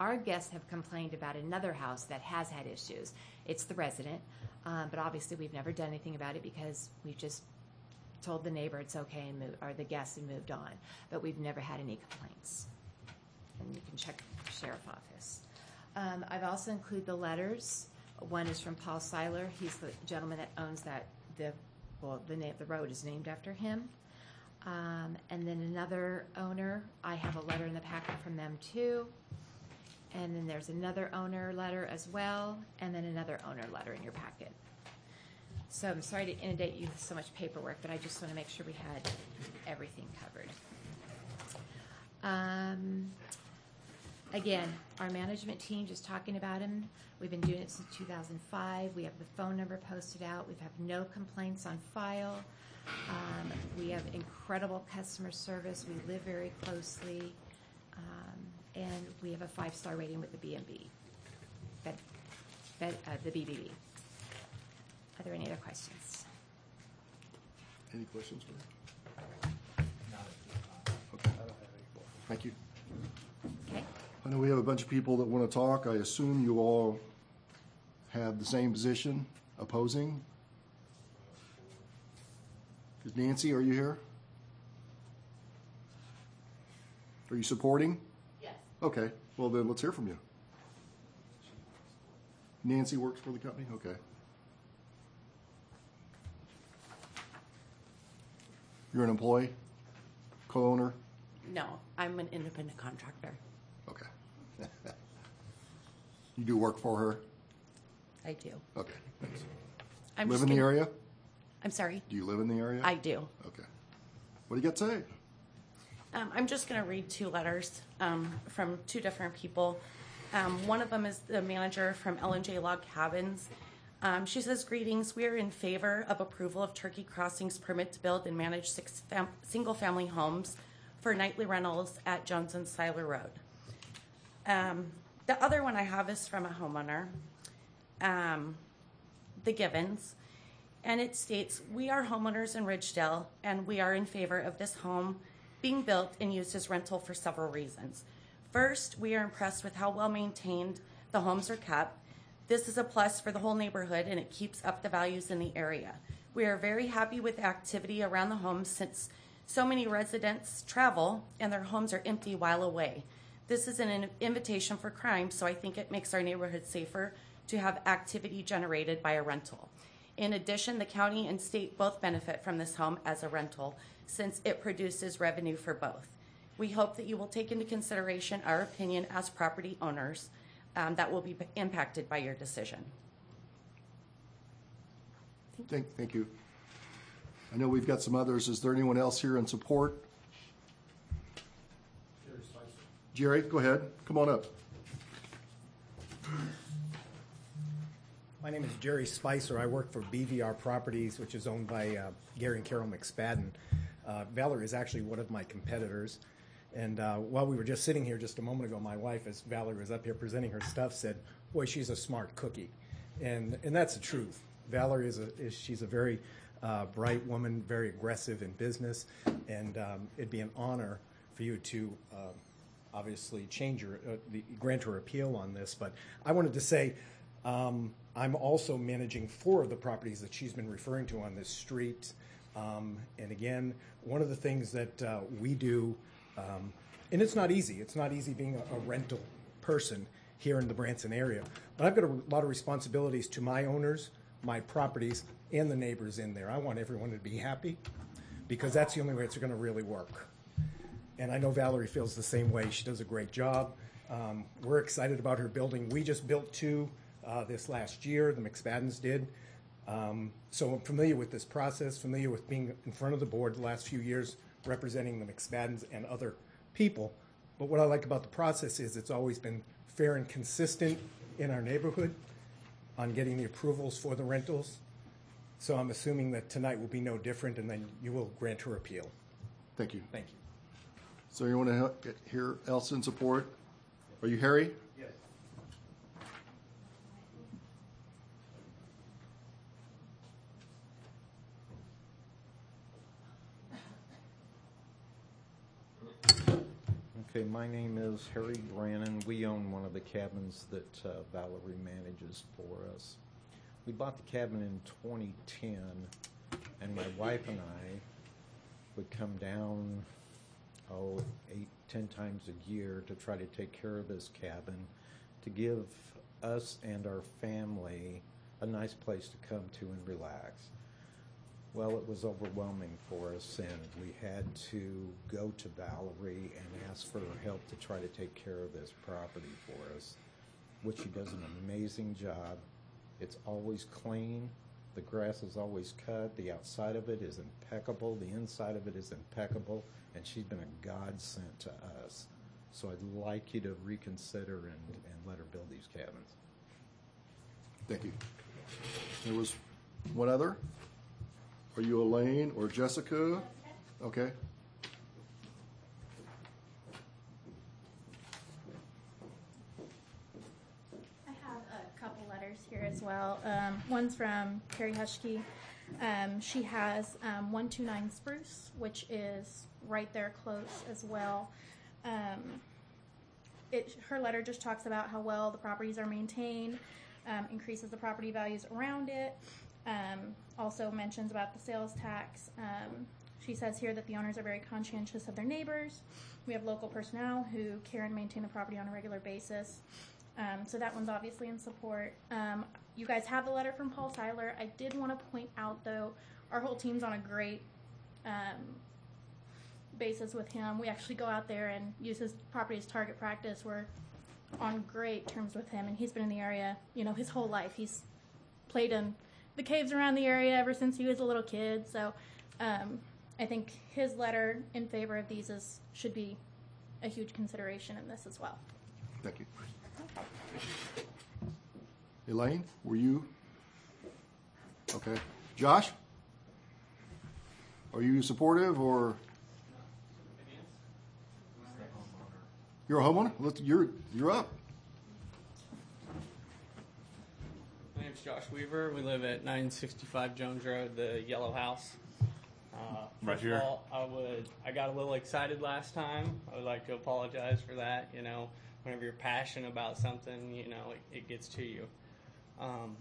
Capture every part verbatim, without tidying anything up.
our guests have complained about another house that has had issues. It's the resident, um, but obviously we've never done anything about it because we've just told the neighbor it's okay and moved, or the guests and moved on. But we've never had any complaints. And you can check the sheriff's office. Um, I've also included the letters. One is from Paul Seiler. He's the gentleman that owns that, the, well, the name, the road is named after him. Um, and then another owner, I have a letter in the packet from them too. And then there's another owner letter as well, and then another owner letter in your packet. So I'm sorry to inundate you with so much paperwork, but I just want to make sure we had everything covered. Um, again, our management team, just talking about him, we've been doing it since two thousand five. We have the phone number posted out. We have no complaints on file. Um, we have incredible customer service. We live very closely. Um, and we have a five-star rating with the B and B, Bed, Bed, uh, the B B B. Are there any other questions? Any questions for me? Okay. Thank you. Okay. I know we have a bunch of people that want to talk. I assume you all have the same position, opposing. Nancy, are you here? Are you supporting? Yes. Okay, well then let's hear from you. Nancy works for the company? Okay. You're an employee? Co-owner? No, I'm an independent contractor. Okay. You do work for her? I do. Okay, thanks. I'm Live just in the gonna- area? I'm sorry? Do you live in the area? I do. Okay. What do you got to say? Um, I'm just going to read two letters um, from two different people. Um, one of them is the manager from L and J Log Cabins. Um, she says, greetings. We are in favor of approval of Turkey Crossings permit to build and manage six fam- single-family homes for nightly rentals at Jones and Seiler Road. Um, the other one I have is from a homeowner, um, the Givens. And it states, we are homeowners in Ridgedale, and we are in favor of this home being built and used as rental for several reasons. First, we are impressed with how well maintained the homes are kept. This is a plus for the whole neighborhood, and it keeps up the values in the area. We are very happy with the activity around the homes since so many residents travel and their homes are empty while away. This is an invitation for crime, so I think it makes our neighborhood safer to have activity generated by a rental. In addition, the county and state both benefit from this home as a rental since it produces revenue for both. We hope that you will take into consideration our opinion as property owners um, that will be impacted by your decision. Thank, thank you. I know we've got some others. Is there anyone else here in support? Jerry Spicer. Jerry, go ahead. Come on up. My name is Jerry Spicer. I work for B V R Properties, which is owned by uh, Gary and Carol McSpadden. Uh, Valerie is actually one of my competitors. And uh, while we were just sitting here just a moment ago, my wife, as Valerie was up here presenting her stuff, said, boy, she's a smart cookie. And and that's the truth. Valerie is a is, she's a very uh, bright woman, very aggressive in business, and um, it'd be an honor for you to uh, obviously change your uh, the, grant her appeal on this. But I wanted to say. Um, I'm also managing four of the properties that she's been referring to on this street. Um, and again, one of the things that uh, we do, um, and it's not easy, it's not easy being a, a rental person here in the Branson area, but I've got a lot of responsibilities to my owners, my properties, and the neighbors in there. I want everyone to be happy because that's the only way it's going to really work. And I know Valerie feels the same way. She does a great job. Um, we're excited about her building. We just built two Uh, this last year, the McSpaddens did. Um, so I'm familiar with this process, familiar with being in front of the board the last few years, representing the McSpaddens and other people. But what I like about the process is it's always been fair and consistent in our neighborhood on getting the approvals for the rentals. So I'm assuming that tonight will be no different, and then you will grant her appeal. Thank you. Thank you. So you want to hear else in support? Are you Harry? Yes. Okay, my name is Harry Brannon. We own one of the cabins that uh, Valerie manages for us. We bought the cabin in twenty ten, and my wife and I would come down, oh, eight, ten times a year to try to take care of this cabin, to give us and our family a nice place to come to and relax. Well, it was overwhelming for us, and we had to go to Valerie and ask for her help to try to take care of this property for us, which she does an amazing job. It's always clean. The grass is always cut. The outside of it is impeccable. The inside of it is impeccable, and she's been a godsend to us. So I'd like you to reconsider and, and let her build these cabins. Thank you. There was one other. Are you Elaine or Jessica? Okay. I have a couple letters here as well. Um, one's from Carrie Hushke. Um, she has um, one two nine Spruce, which is right there close as well. Um, it, her letter just talks about how well the properties are maintained, um, increases the property values around it. Um, also mentions about the sales tax. Um, she says here that the owners are very conscientious of their neighbors. We have local personnel who care and maintain the property on a regular basis. Um, so that one's obviously in support. Um, you guys have the letter from Paul Seiler. I did want to point out, though, our whole team's on a great um, basis with him. We actually go out there and use his property as target practice. We're on great terms with him, and he's been in the area, you know, his whole life. He's played in the caves around the area ever since he was a little kid. So um, I think his letter in favor of these is should be a huge consideration in this as well. Thank you. Elaine, were you? Okay. Josh? Are you supportive or? You're a homeowner? Let's, you're, you're up. My name's Josh Weaver. We live at nine sixty-five Jones Road, the yellow house. Uh, Right first here. of all, I would. I got a little excited last time. I would like to apologize for that. You know, whenever you're passionate about something, you know, it, it gets to you. Um,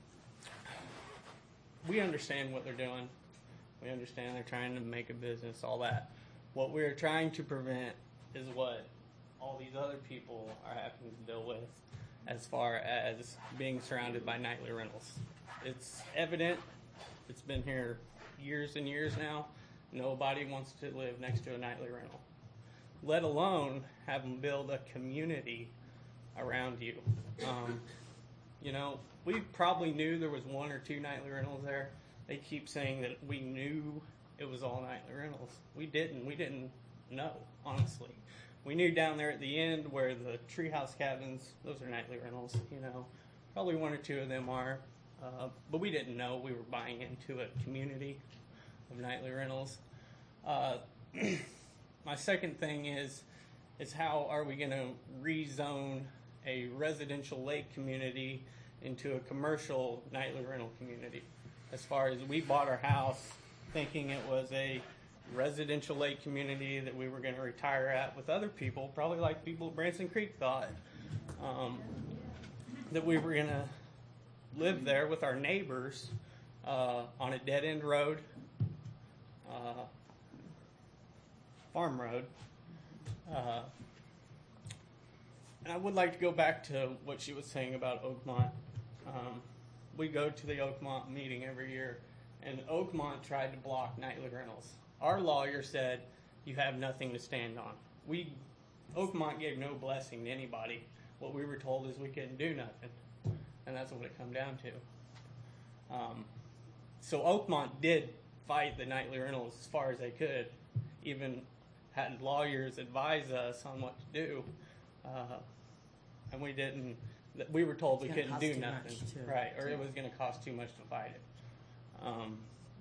we understand what they're doing. We understand they're trying to make a business, all that. What we're trying to prevent is what all these other people are having to deal with, as far as being surrounded by nightly rentals. It's evident. It's been here years and years now. Nobody wants to live next to a nightly rental, let alone have them build a community around you. Um, you know, we probably knew there was one or two nightly rentals there. They keep saying that we knew it was all nightly rentals. We didn't. We didn't know, honestly. We knew down there at the end where the treehouse cabins, those are nightly rentals, you know. Probably one or two of them are. Uh, but we didn't know we were buying into a community of nightly rentals. Uh, my second thing is, is how are we going to rezone a residential lake community into a commercial nightly rental community? As far as we bought our house thinking it was a residential lake community that we were going to retire at with other people, probably like people at Branson Creek thought, um, that we were going to live there with our neighbors uh, on a dead-end road, uh, farm road. Uh, and I would like to go back to what she was saying about Oakmont. Um, we go to the Oakmont meeting every year, and Oakmont tried to block nightly rentals. Our lawyer said, you have nothing to stand on. We, Oakmont gave no blessing to anybody. What we were told is we couldn't do nothing. And that's what it come down to. Um, so Oakmont did fight the nightly rentals as far as they could, even had lawyers advise us on what to do. Uh, and we didn't, we were told we It's gonna couldn't cost do too nothing. much, too. Right, or it was going to cost too much to fight it. Um,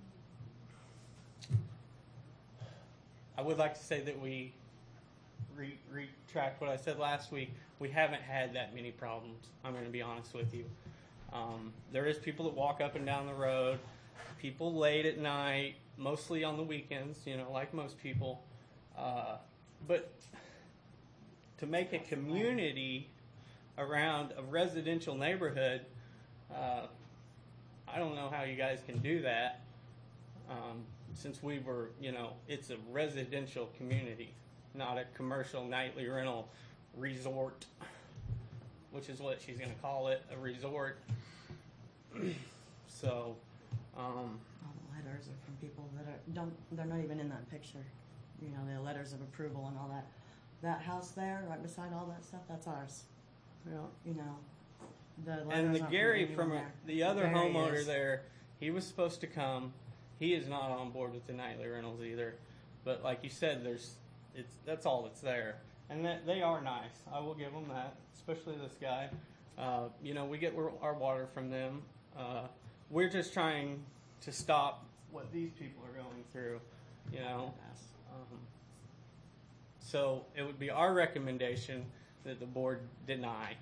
I would like to say that we re- retract what I said last week. We haven't had that many problems. I'm going to be honest with you. Um, there is people that walk up and down the road, people late at night, mostly on the weekends, you know, like most people. Uh, but to make a community around a residential neighborhood, uh, I don't know how you guys can do that. Um, since we were, you know, it's a residential community, not a commercial nightly rental resort, which is what she's going to call it, a resort. So, um, All the letters are from people that are, don't, they're not even in that picture. You know, the letters of approval and all that. That house there, right beside all that stuff, that's ours. yeah. You know, the letters And the aren't Gary anyone from there. the other Gary homeowner is. there, he was supposed to come. He is not on board with the nightly rentals either. But like you said, there's it's that's all that's there, and that they are nice. I will give them that, especially this guy. Uh, you know, we get our water from them. Uh, we're just trying to stop what these people are going through. You know, um, so it would be our recommendation that the board deny.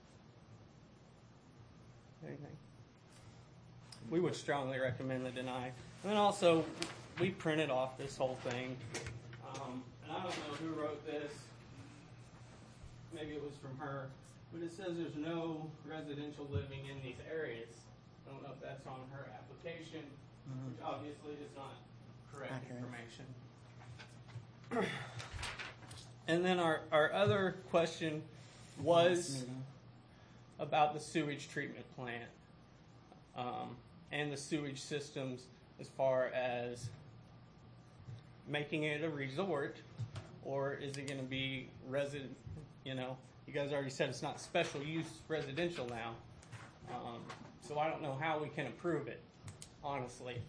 Anything? We would strongly recommend the deny. And then also, we printed off this whole thing. Um, and I don't know who wrote this. Maybe it was from her. But it says there's no residential living in these areas. I don't know if that's on her application, Mhm. which obviously is not correct Accurate. information. And then our, our other question was Meeting. about the sewage treatment plant um, and the sewage systems as far as making it a resort, or is it going to be resident, you know, you guys already said it's not special use residential now. Um, so I don't know how we can approve it, honestly.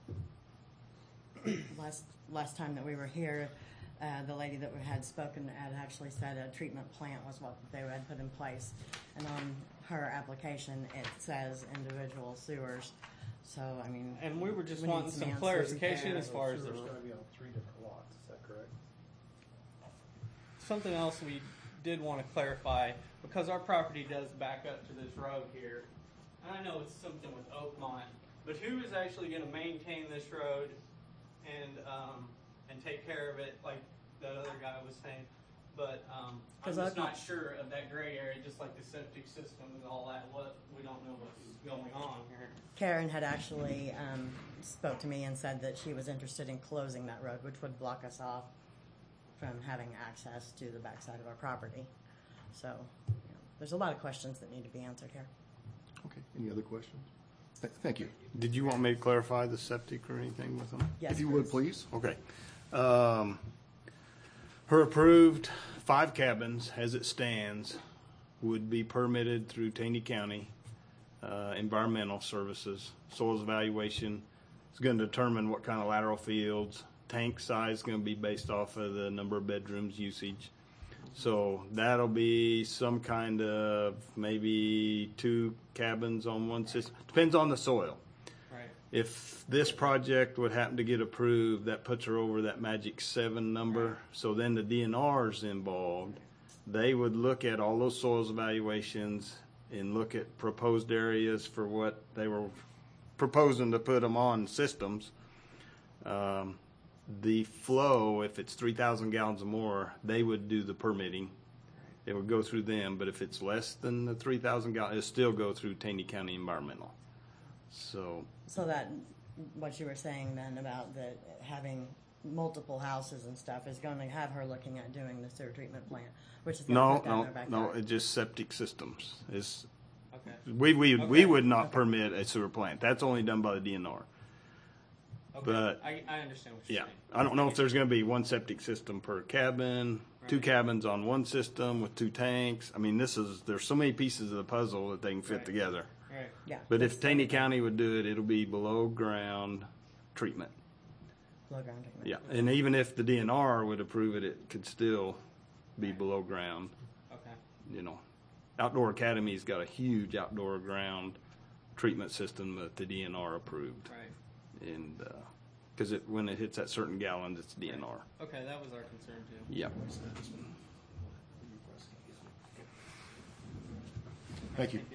Last, last time that we were here, uh, the lady that we had spoken had actually said a treatment plant was what they had put in place. And on her application, it says individual sewers. So, I mean. And we were just we need wanting some answers. clarification as far as the, Sewer's going to be on three different lots, is that correct? something else we did want to clarify, because our property does back up to this road here. And I know it's something with Oakmont, but who is actually going to maintain this road and um, and take care of it, like that other guy was saying? But um, I'm 'Cause just not Oakmont- sure of that gray area, just like the septic system and all that. What we don't know what's going on here. Karen had actually um, spoke to me and said that she was interested in closing that road, which would block us off from having access to the backside of our property. So, you know, there's a lot of questions that need to be answered here. Okay, any other questions? Th- Thank you. Did you want me to clarify the septic or anything with them? Yes, If you would, please. Okay. Um, her approved five cabins, as it stands, would be permitted through Taney County uh, Environmental Services. Soils evaluation is going to determine what kind of lateral fields. Tank size is going to be based off of the number of bedrooms usage. So that'll be some kind of maybe two cabins on one system. Depends on the soil. Right. If this project would happen to get approved, that puts her over that magic seven number. So then the D N R's involved. They would look at all those soils evaluations and look at proposed areas for what they were proposing to put them on systems. Um, the flow, if it's three thousand gallons or more, they would do the permitting. It would go through them, but if it's less than the three thousand gallons, it'll still go through Taney County Environmental. So, So that, what you were saying then about the, having multiple houses and stuff is going to have her looking at doing the sewer treatment plant, which is going no, to put that in no, her no, backyard. it's just septic systems. It's, Okay. we, we, Okay. we would not permit a sewer plant. That's only done by the D N R. Okay. But- I, I understand what you're Yeah, saying. I don't know if there's gonna be one septic system per cabin, two Right. cabins on one system with two tanks. I mean, this is, there's so many pieces of the puzzle that they can fit Right. together. Right. Yeah. But if that's Taney the- County would do it, it'll be below ground treatment. Below ground treatment. Yeah, and even if the D N R would approve it, it could still be below ground, Okay. you know. Outdoor Academy's got a huge outdoor ground treatment system that the D N R approved. Right. And, uh 'cause it, when it hits that certain gallons, it's D N R. Okay, that was our concern too. Yep. Thank you.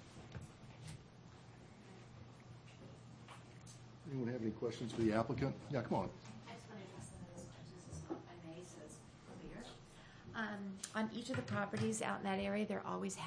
Anyone have any questions for the applicant? Yeah, come on. I just want to address some of those questions as well, if I may, so it's clear. Um, on each of the properties out in that area, there always